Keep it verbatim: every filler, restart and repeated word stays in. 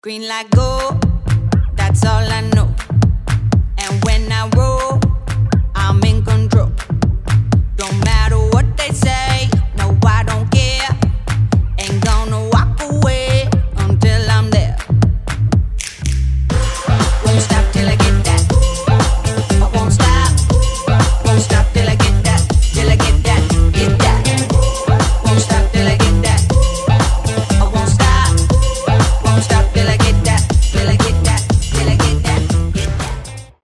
Green light go, that's all I know. And when I roll